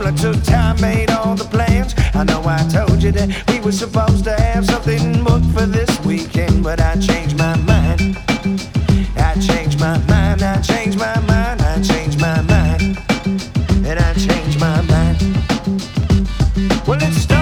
I took time, made all the plans. I know I told you that we were supposed to have something booked for this weekend, but I changed my mind. I changed my mind, I changed my mind, I changed my mind, and I changed my mind. Well, it's